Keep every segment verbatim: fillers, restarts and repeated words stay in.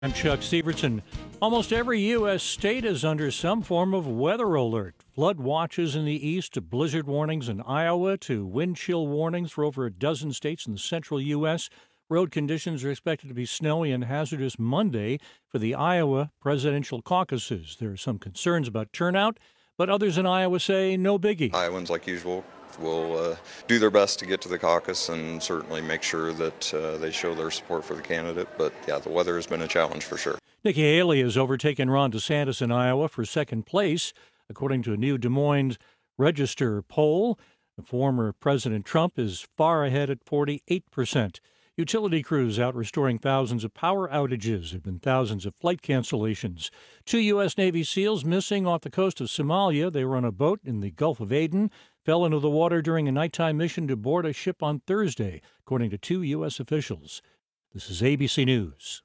I'm Chuck Severson. Almost every U S state is under some form of weather alert. Flood watches in the east to blizzard warnings in Iowa to wind chill warnings for over a dozen states in the central U S. Road conditions are expected to be snowy and hazardous Monday for the Iowa presidential caucuses. There are some concerns about turnout, but others in Iowa say no biggie. Iowans, like usual, will uh, do their best to get to the caucus and certainly make sure that uh, they show their support for the candidate. But, yeah, the weather has been a challenge for sure. Nikki Haley has overtaken Ron DeSantis in Iowa for second place, according to a new Des Moines Register poll. Former President Trump is far ahead at forty-eight percent. Utility crews out restoring thousands of power outages. There have been thousands of flight cancellations. Two U S. Navy SEALs missing off the coast of Somalia. They were on a boat in the Gulf of Aden, fell into the water during a nighttime mission to board a ship on Thursday, according to two U S officials. This is A B C News.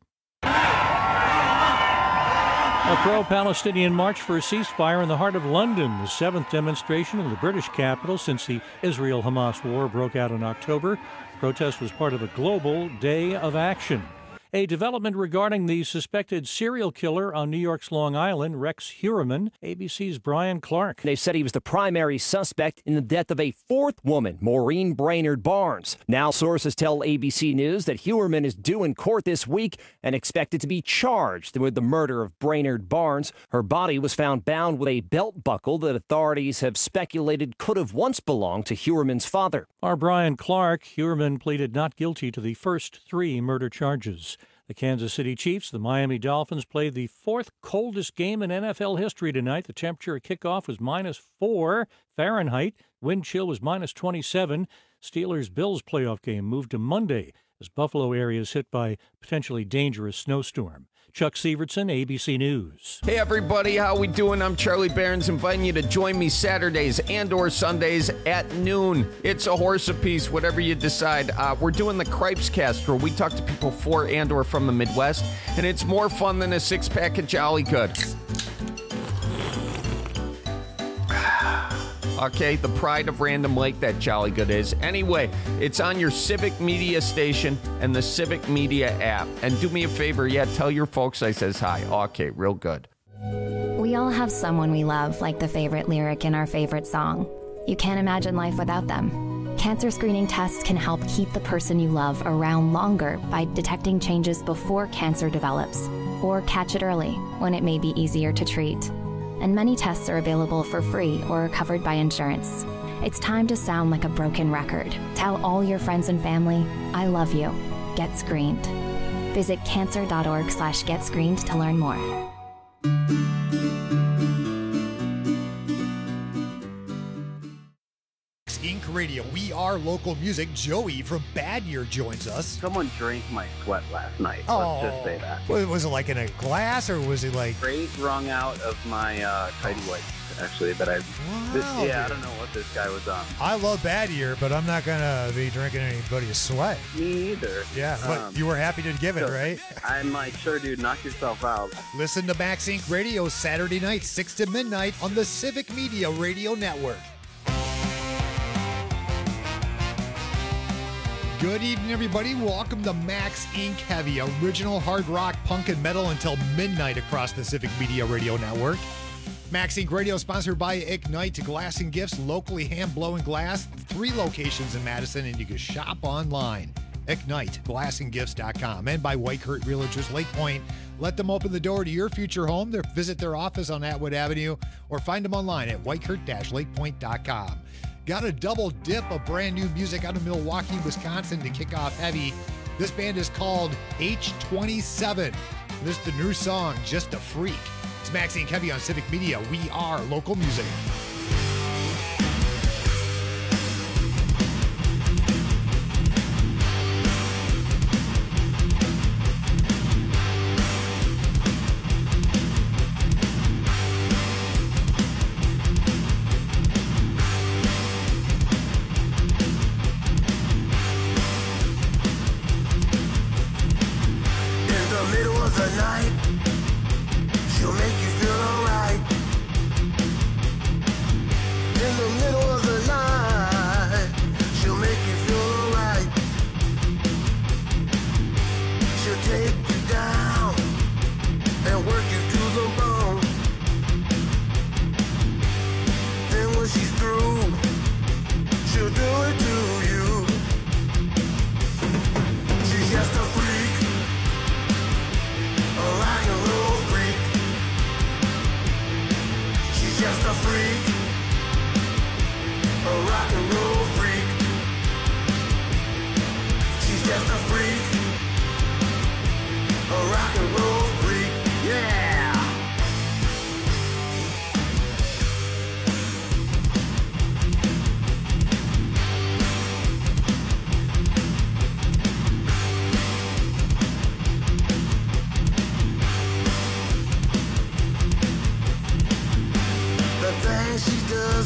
A pro-Palestinian march for a ceasefire in the heart of London, the seventh demonstration in the British capital since the Israel-Hamas war broke out in October. Protest was part of a global day of action. A development regarding the suspected serial killer on New York's Long Island, Rex Heuermann. A B C's Brian Clark. They said he was the primary suspect in the death of a fourth woman, Maureen Brainerd Barnes. Now sources tell A B C News that Heuermann is due in court this week and expected to be charged with the murder of Brainerd Barnes. Her body was found bound with a belt buckle that authorities have speculated could have once belonged to Heuermann's father. Our Brian Clark. Heuermann pleaded not guilty to the first three murder charges. The Kansas City Chiefs, the Miami Dolphins, played the fourth coldest game in N F L history tonight. The temperature at kickoff was minus four Fahrenheit. Wind chill was minus twenty-seven. Steelers-Bills playoff game moved to Monday as Buffalo area is hit by potentially dangerous snowstorm. Chuck Severson, A B C News. Hey everybody, how we doing? I'm Charlie Barons, inviting you to join me Saturdays and or Sundays at noon. It's a horse apiece, whatever you decide. Uh, we're doing the Cripes Cast, where we talk to people for and or from the Midwest, and it's more fun than a six-pack of Jolly Good. Okay, the pride of Random Lake, that Jolly Good is. Anyway, it's on your Civic Media station and the Civic Media app. And do me a favor, yeah, tell your folks I says hi. Okay, real good. We all have someone we love, like the favorite lyric in our favorite song. You can't imagine life without them. Cancer screening tests can help keep the person you love around longer by detecting changes before cancer develops, or catch it early when it may be easier to treat. And many tests are available for free or are covered by insurance. It's time to sound like a broken record. Tell all your friends and family, I love you. Get screened. Visit cancer.org slash get screened to learn more. Inc Radio. We are local music. Joey from Bad Year joins us. Someone drank my sweat last night. Oh, let's just say that. Was it like in a glass, or was it like straight wrung out of my uh, tidy whites? Actually, that I. Wow, this, yeah, dude. I don't know what this guy was on. I love Bad Year, but I'm not gonna be drinking anybody's sweat. Me either. Yeah, but Um, you were happy to give it, so right? I'm like, sure, dude, knock yourself out. Listen to Max Inc Radio Saturday night, six to midnight on the Civic Media Radio Network. Good evening, everybody. Welcome to Max Incorporated. Heavy, original hard rock, punk, and metal until midnight across the Civic Media Radio Network. Max Incorporated Radio sponsored by Ignite Glass and Gifts, locally hand-blowing glass. Three locations in Madison, and you can shop online. Ignite Glass and Gifts dot com. And by White Kurt Realtors Lake Point. Let them open the door to your future home. They're, visit their office on Atwood Avenue or find them online at white kurt dash lake point dot com. Got a double dip of brand new music out of Milwaukee, Wisconsin to kick off heavy. This band is called H twenty-seven. This is the new song, Just a Freak. It's Max Incorporated. Heavy on Civic Media. We are local music. Take you down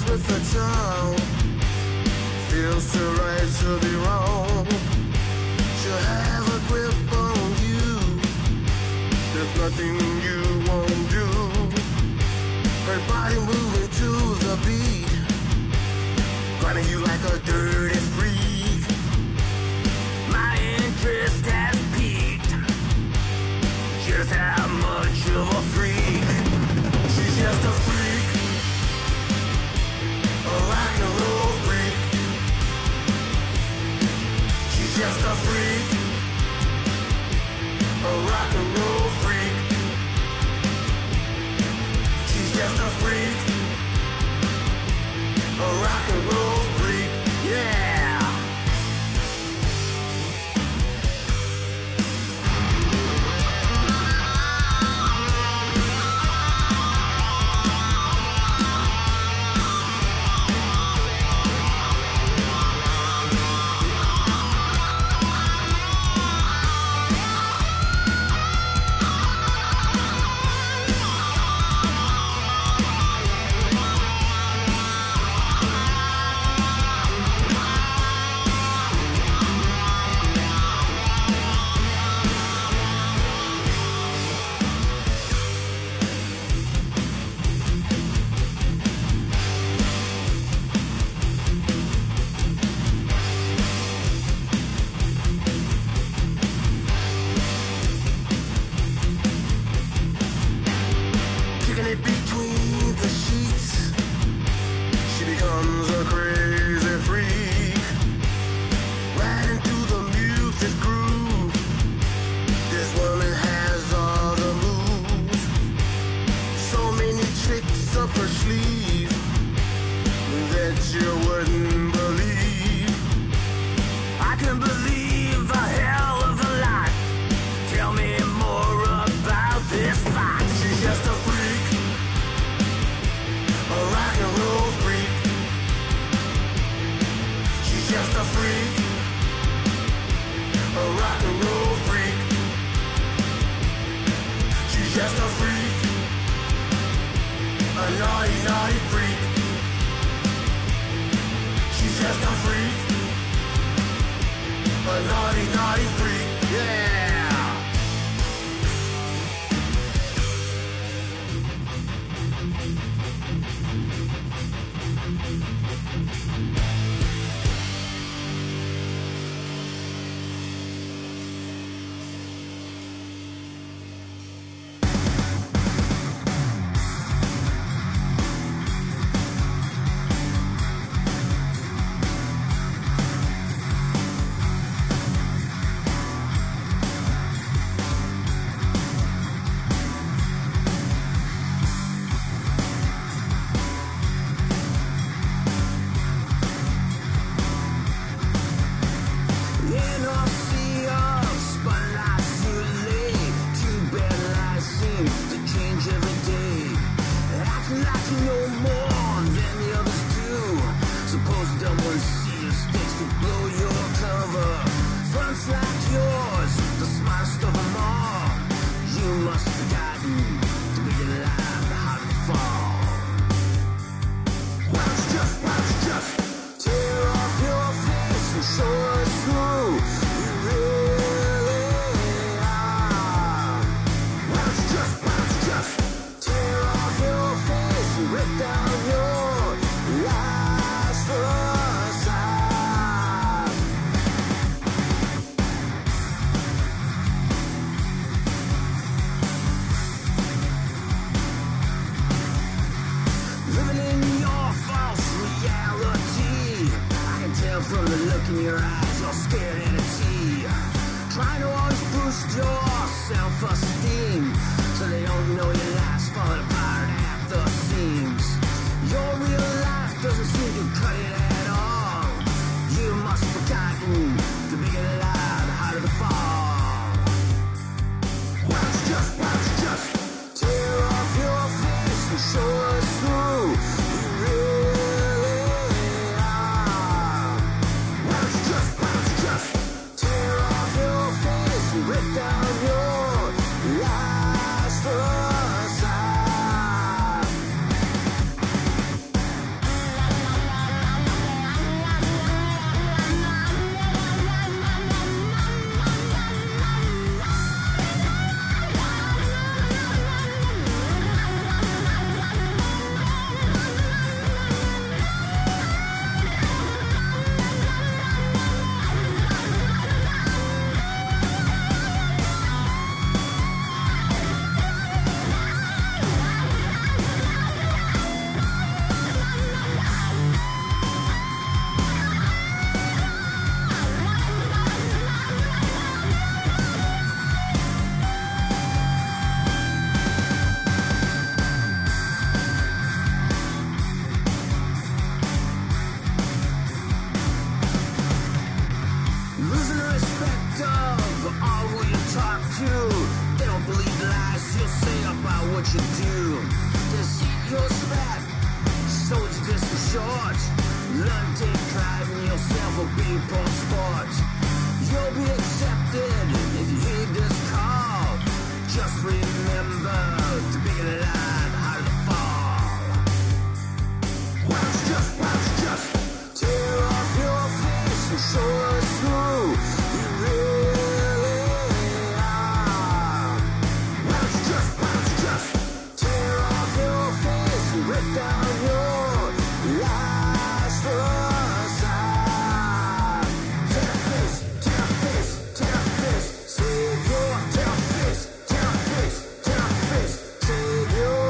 with the tongue. Feels so right to be wrong. She'll have a grip on you. There's nothing you won't do. Her body moving to the beat, grinding you like a dirty freak. My interest has peaked. Just how much of a freak. She's just a freak, a rock and roll freak. She's just a freak, a rock and roll freak. She's just a freak, a rock and roll freak. Yeah. Rip down your lies for a sign. short. Learn to take pride in yourself or be poor sport. You'll be accepted if you heed this call. Just remember to be alive out of the fall. Bounce just, bounce just. Tear off your face and show us who you really are. Bounce just, bounce just. Tear off your face and rip down your lies for us. Tear face, tear face, tear face. Save your tear face, tear face, tear face. Save your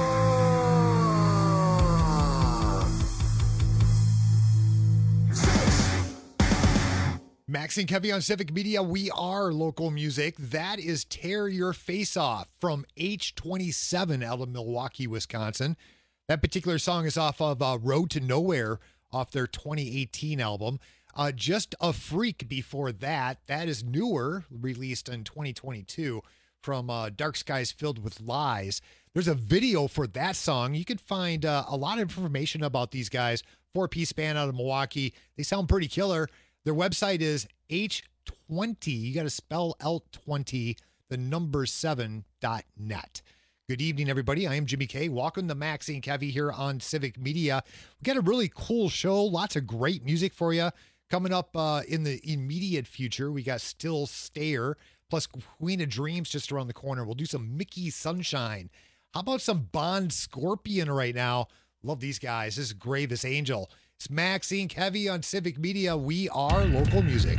Max and Kevy on Civic Media. We are local music. That is Tear Your Face Off from H twenty-seven out of Milwaukee, Wisconsin. That particular song is off of uh, Road to Nowhere off their twenty eighteen album. Uh, Just a Freak before that. That is newer, released in twenty twenty-two from uh, Dark Skies Filled with Lies. There's a video for that song. You can find uh, a lot of information about these guys. Four-piece band out of Milwaukee. They sound pretty killer. Their website is H twenty. You got to spell L twenty, the number seven dot net. Good evening, everybody. I am Jimmy K. Welcome to Max and Kevy here on Civic Media. We got a really cool show. Lots of great music for you. Coming up uh, in the immediate future, we got Still Stare, plus Queen of Dreams just around the corner. We'll do some Mickey Sunshine. How about some Bond Scorpion right now? Love these guys. This is Gravest Angel. It's Max and Kevy on Civic Media. We are local music.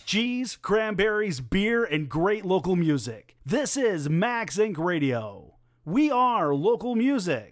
cheese, cranberries, beer, and great local music. This is Max Inc Radio. We are local music.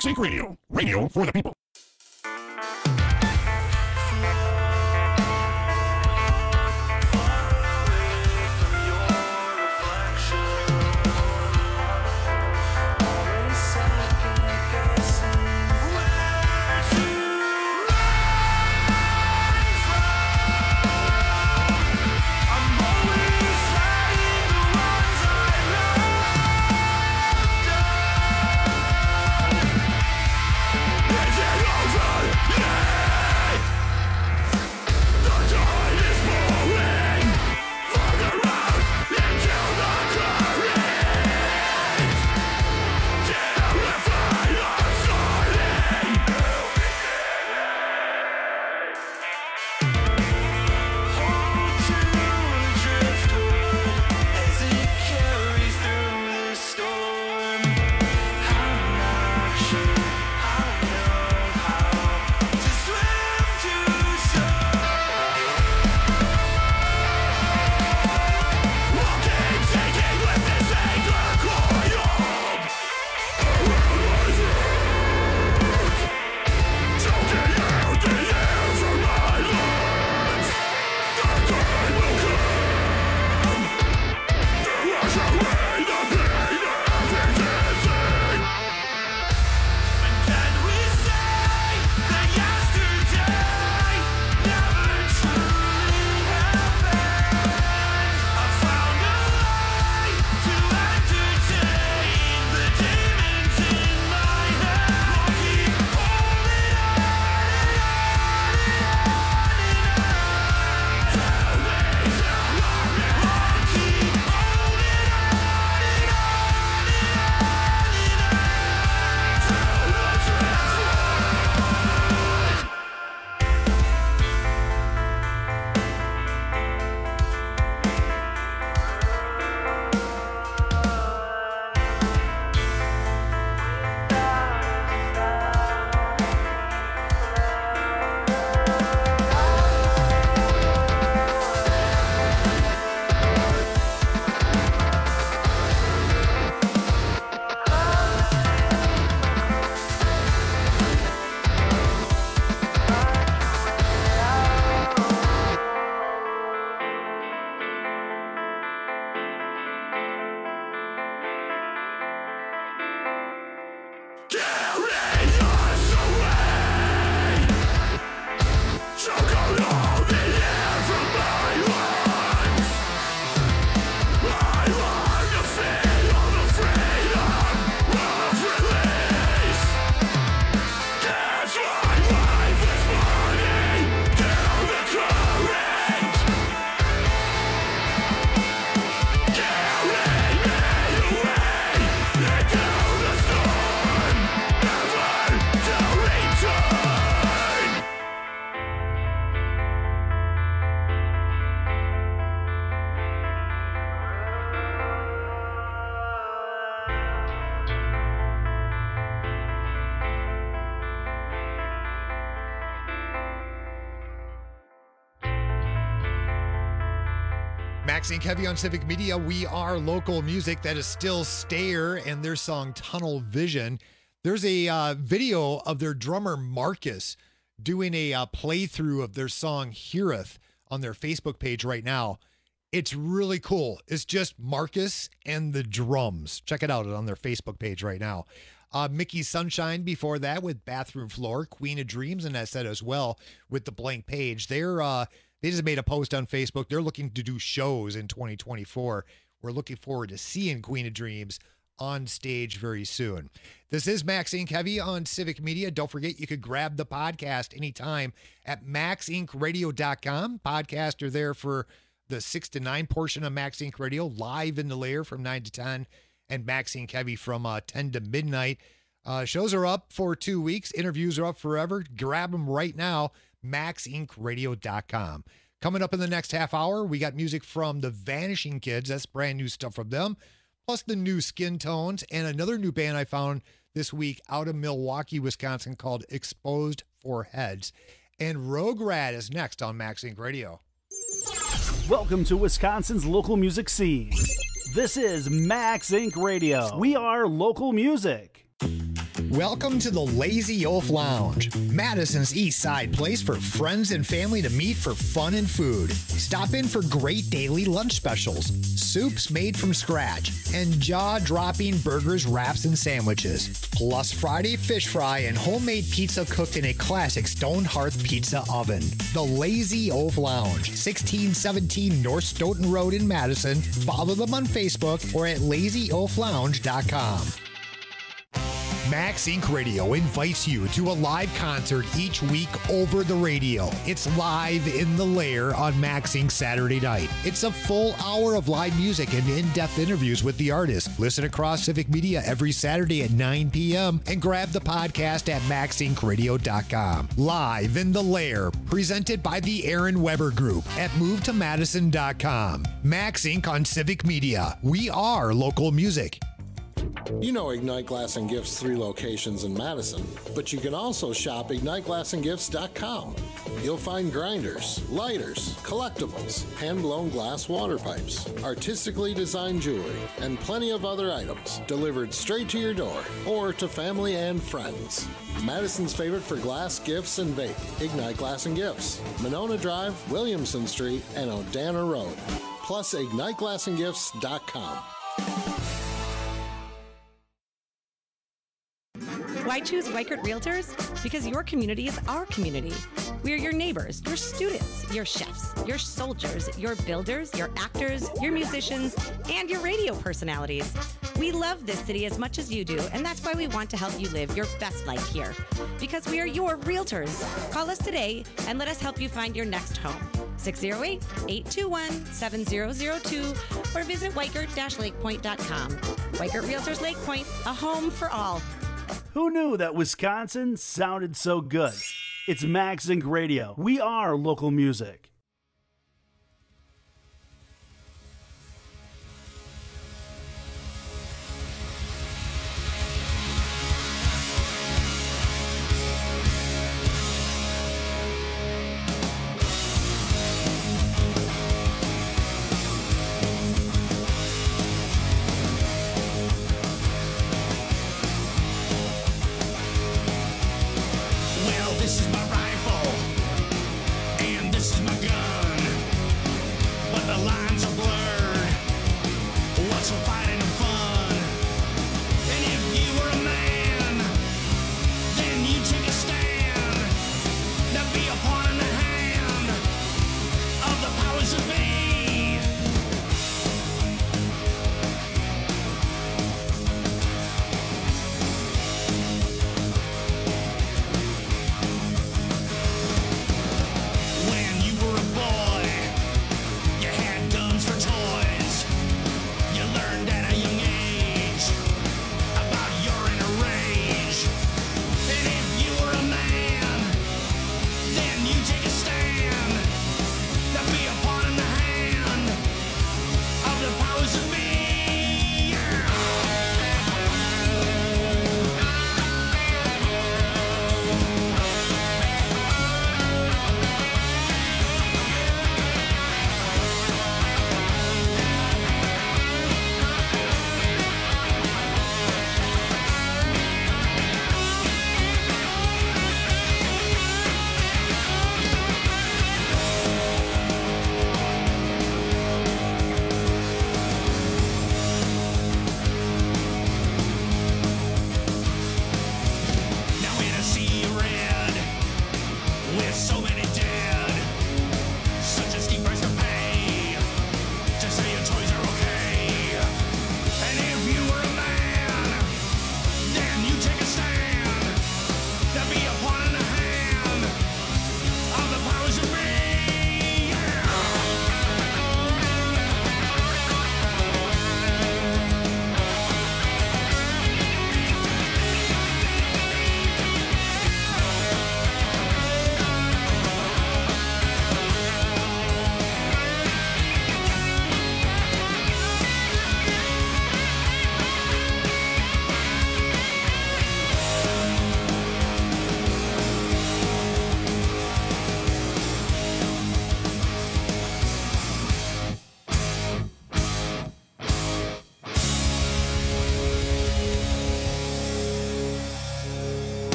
Max Inc Radio. Radio for the people. Max Inc Heavy on Civic Media. We are local music. That is Still Stayer and their song Tunnel Vision. There's a uh, video of their drummer Marcus doing a uh, playthrough of their song Heareth on their Facebook page right now. It's really cool. It's just Marcus and the drums. Check it out on their Facebook page right now. Uh, Mickey Sunshine before that with Bathroom Floor, Queen of Dreams, and that said as well with the Blank Page. They're uh, they just made a post on Facebook. They're looking to do shows in twenty twenty-four. We're looking forward to seeing Queen of Dreams on stage very soon. This is Max Inc Heavy on Civic Media. Don't forget you could grab the podcast anytime at max inc radio dot com. Podcasts are there for the six to nine portion of Max Inc Radio, live in the lair from nine to ten, and Max Inc Heavy from uh, ten to midnight. Uh, shows are up for two weeks. Interviews are up forever. Grab them right now, max inc radio dot com. Coming up in the next half hour, we got music from the Vanishing Kids. That's brand new stuff from them. Plus the new Skin Tones and another new band I found this week out of Milwaukee, Wisconsin called Exposed for Heads. And Rogue Rat is next on Max Inc Radio. Welcome to Wisconsin's local music scene. This is Max Inc Radio. We are local music. Welcome to the Lazy Oaf Lounge, Madison's East Side place for friends and family to meet for fun and food. Stop in for great daily lunch specials, soups made from scratch, and jaw-dropping burgers, wraps, and sandwiches. Plus Friday fish fry and homemade pizza cooked in a classic stone hearth pizza oven. The Lazy Oaf Lounge, sixteen seventeen North Stoughton Road in Madison. Follow them on Facebook or at lazy oaf lounge dot com. Max Incorporated. Radio invites you to a live concert each week over the radio. It's Live in the Lair on Max Incorporated. Saturday night. It's a full hour of live music and in-depth interviews with the artists. Listen across Civic Media every Saturday at nine p.m. and grab the podcast at max inc radio dot com. Live in the Lair, presented by the Aaron Weber Group at move to madison dot com. Max Incorporated on Civic Media. We are local music. You know Ignite Glass and Gifts' three locations in Madison, but you can also shop ignite glass and gifts dot com. You'll find grinders, lighters, collectibles, hand-blown glass water pipes, artistically designed jewelry, and plenty of other items delivered straight to your door or to family and friends. Madison's favorite for glass, gifts, and vape, Ignite Glass and Gifts, Monona Drive, Williamson Street, and Odana Road. Plus ignite glass and gifts dot com. Why choose Weichert Realtors? Because your community is our community. We are your neighbors, your students, your chefs, your soldiers, your builders, your actors, your musicians, and your radio personalities. We love this city as much as you do, and that's why we want to help you live your best life here. Because we are your realtors. Call us today and let us help you find your next home. six oh eight, eight two one, seven oh oh two or visit weichert dash lake point dot com. Weichert Realtors Lake Point, a home for all. Who knew that Wisconsin sounded so good? It's Max Inc Radio. We are local music.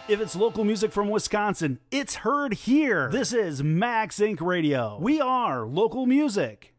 If it's local music from Wisconsin, it's heard here. This is Max Inc Radio. We are local music.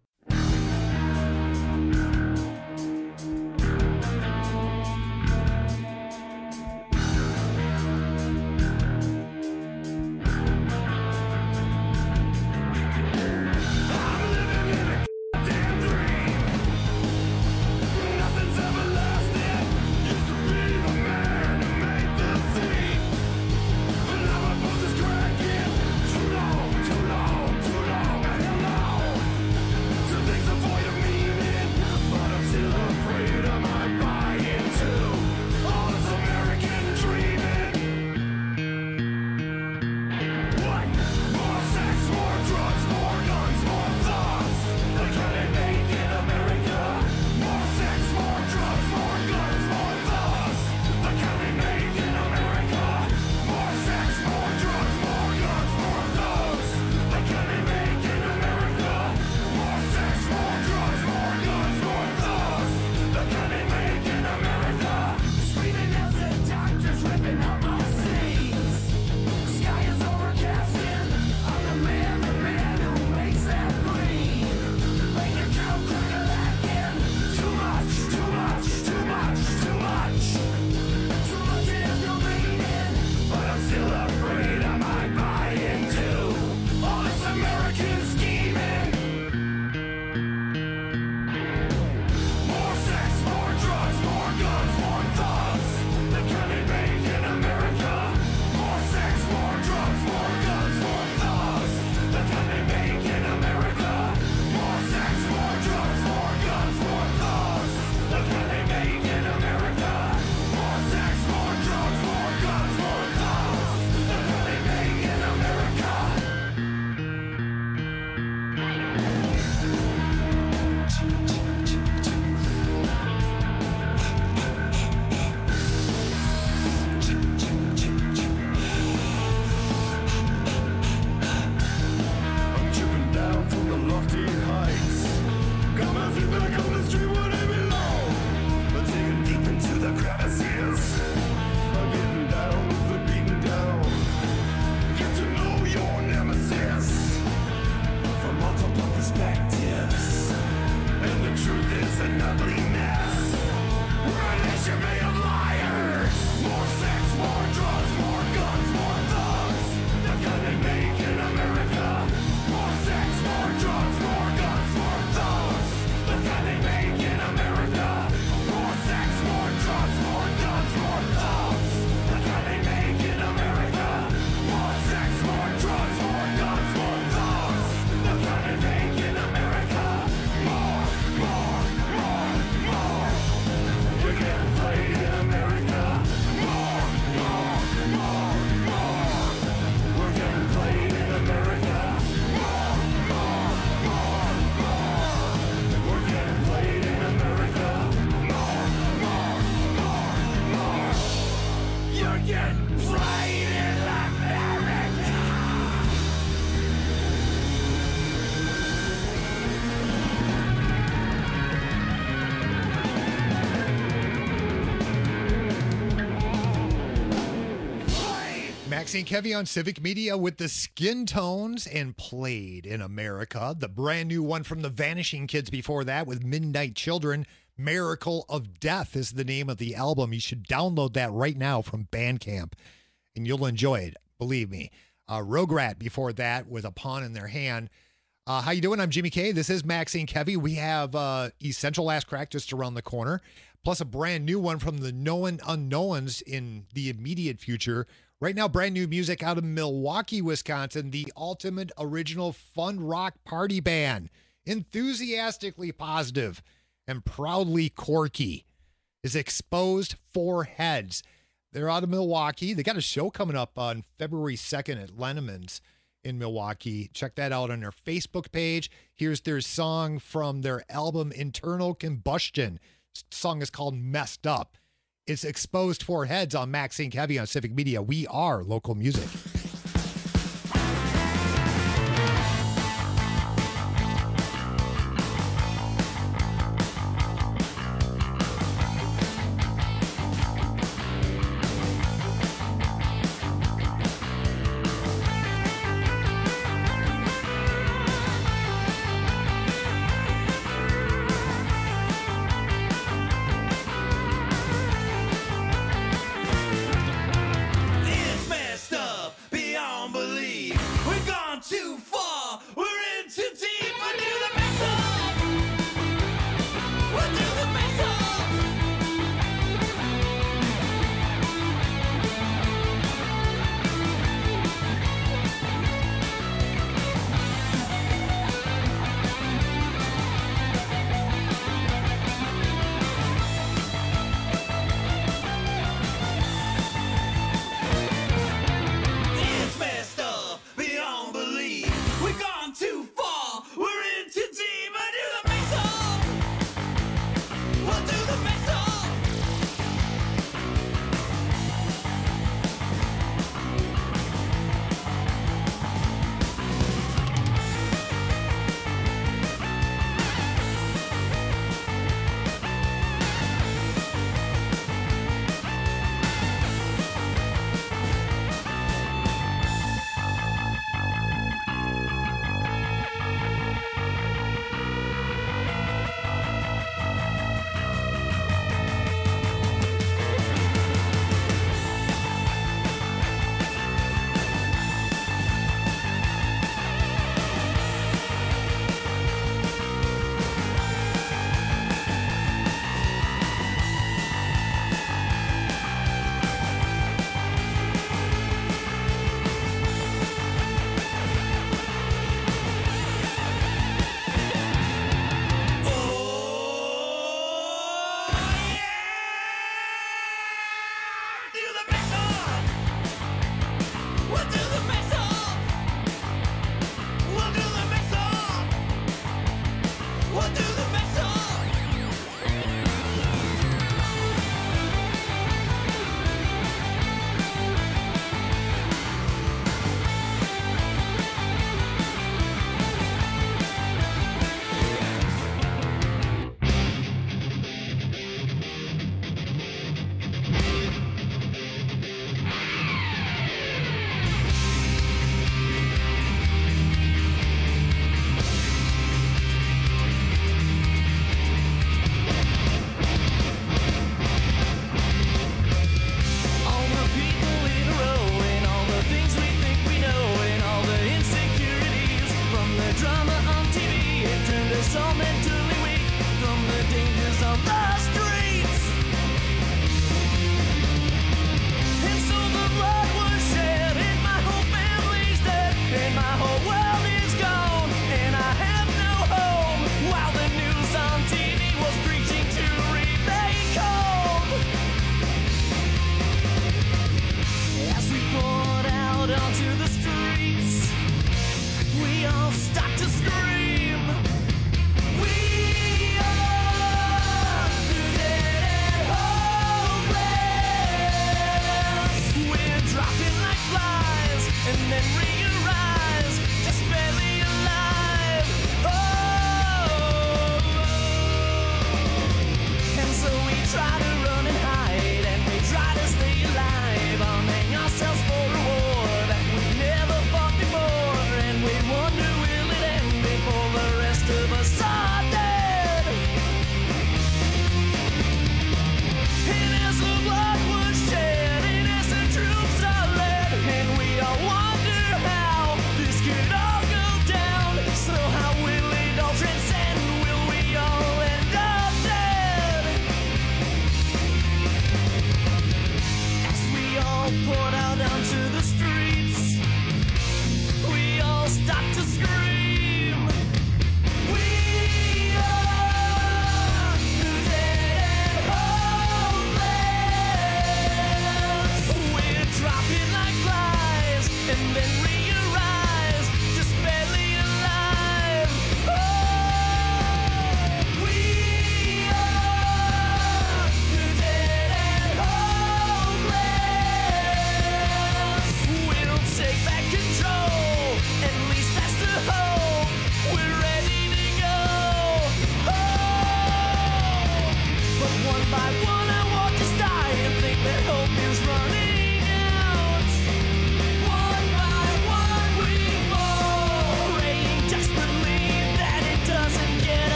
Maxine Kevy on Civic Media with the Skin Tones and Played in America. The brand new one from the Vanishing Kids before that with Midnight Children. Miracle of Death is the name of the album. You should download that right now from Bandcamp and you'll enjoy it. Believe me. Uh, Rograt before that with A Pawn in Their Hand. Uh, how you doing? I'm Jimmy K. This is Maxine Kevy. We have uh, Essential Last Crack just around the corner, plus a brand new one from the Known Unknowns in the immediate future. Right now, brand new music out of Milwaukee, Wisconsin, the ultimate original fun rock party band. Enthusiastically positive and proudly quirky is Exposed Four Heads. They're out of Milwaukee. They got a show coming up on February second at Lennemann's in Milwaukee. Check that out on their Facebook page. Here's their song from their album Internal Combustion. The song is called Messed Up. It's Exposed Four Heads on Maxine Kevy on Civic Media. We are local music.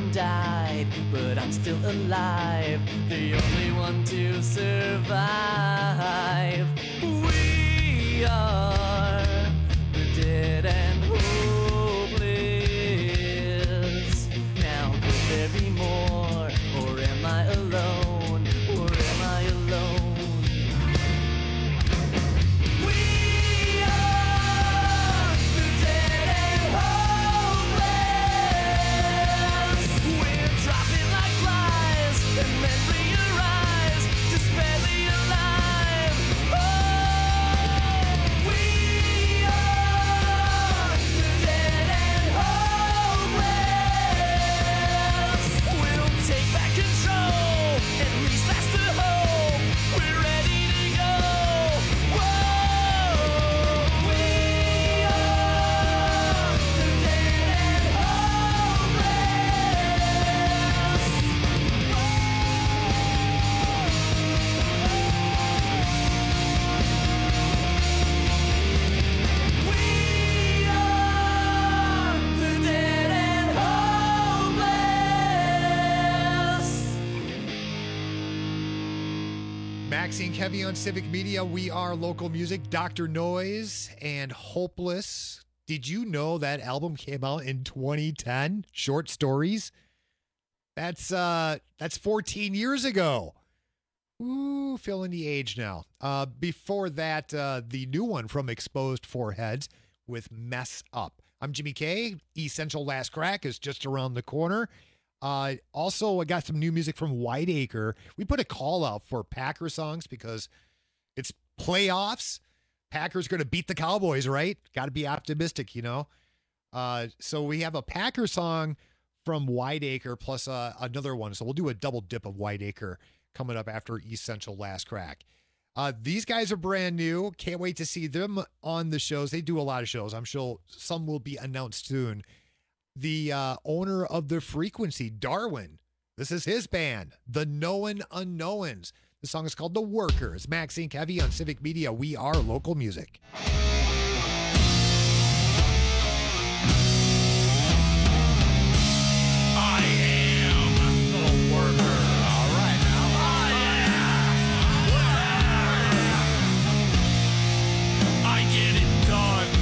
Everyone died, but I'm still alive, the only one to survive. We are the dead and hopeless. Now could there be more, or am I alone, or am I alone? We are the dead and hopeless. We're dropping like flies, and then realize just barely alive. Oh, we are the dead and hopeless. We'll take back control, at least that's the hope. We're ready to go. Whoa, we are the dead and We are the dead and hopeless. Maxine Kevy on Civic Media. We are local music. Doctor Noise and Hopeless. Did you know that album came out in twenty ten? Short Stories. That's uh that's fourteen years ago. Ooh, feeling the age now. Uh, before that, uh, the new one from Exposed Foreheads with Mess Up. I'm Jimmy K. Essential Last Crack is just around the corner. Uh, also, I got some new music from Whiteacre. We put a call out for Packer songs because it's playoffs. Packers going to beat the Cowboys, right? Got to be optimistic, you know. Uh, so we have a Packer song from Whiteacre plus uh, another one. So we'll do a double dip of Whiteacre coming up after Essential Last Crack. Uh, these guys are brand new. Can't wait to see them on the shows. They do a lot of shows. I'm sure some will be announced soon. The uh, owner of The Frequency, Darwin. This is his band, The Known Unknowns. The song is called The Workers. Maxine Kevy on Civic Media. We are local music. I am the worker. All right now. I get it done.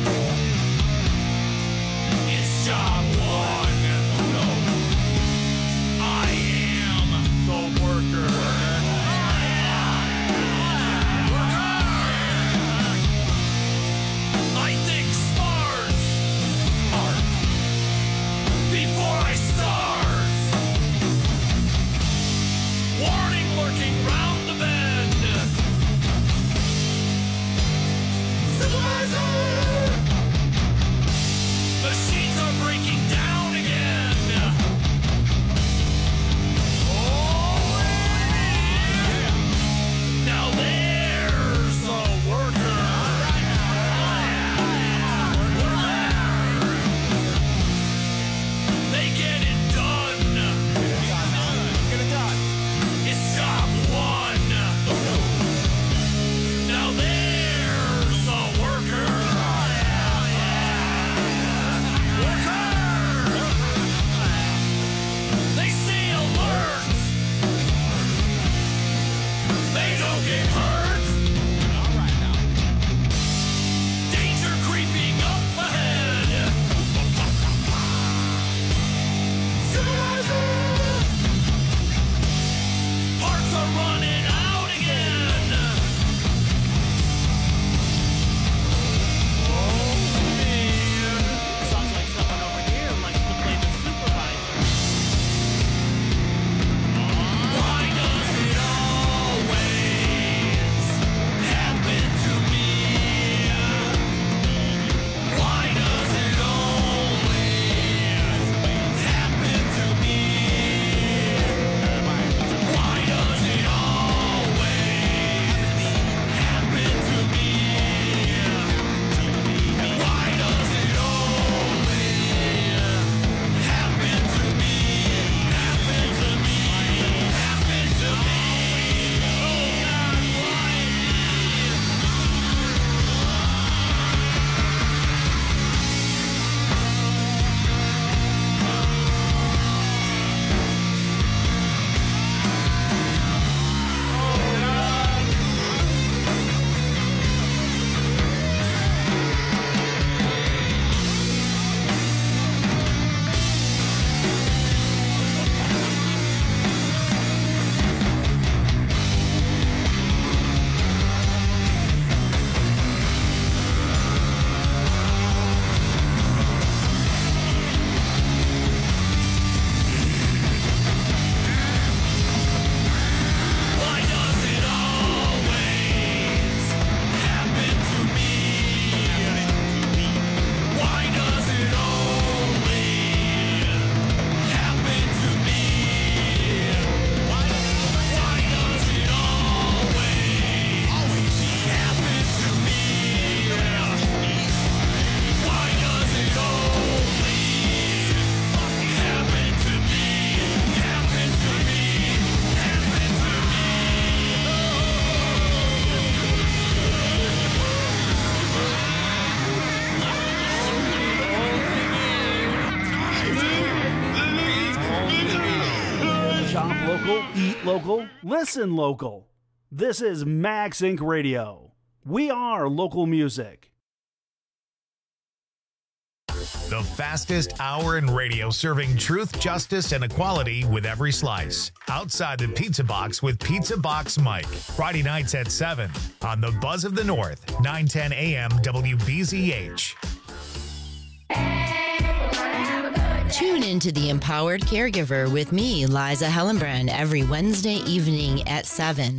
It's job one. No. I am the worker. local, eat local, listen local. This is Max Incorporated. Radio. We are local music. The fastest hour in radio, serving truth, justice, and equality with every slice. Outside the Pizza Box with Pizza Box Mike. Friday nights at seven on the Buzz of the North, nine ten A M W B Z H. Tune into The Empowered Caregiver with me, Liza Hellenbrand, every Wednesday evening at seven.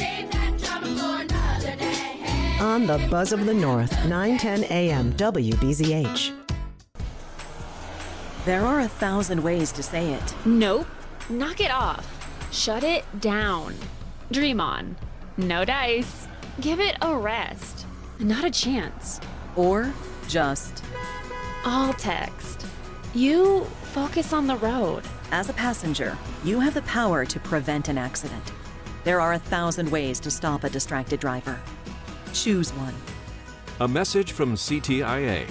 On the Buzz of the North, nine ten A M W B Z H. There are a thousand ways to say it. Nope. Knock it off. Shut it down. Dream on. No dice. Give it a rest. Not a chance. Or just. All text. You focus on the road. As a passenger, you have the power to prevent an accident. There are a thousand ways to stop a distracted driver. Choose one. A message from C T I A.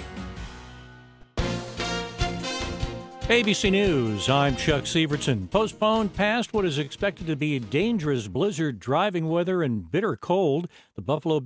A B C News, I'm Chuck Sievertson. Postponed past what is expected to be dangerous blizzard driving weather and bitter cold. The Buffalo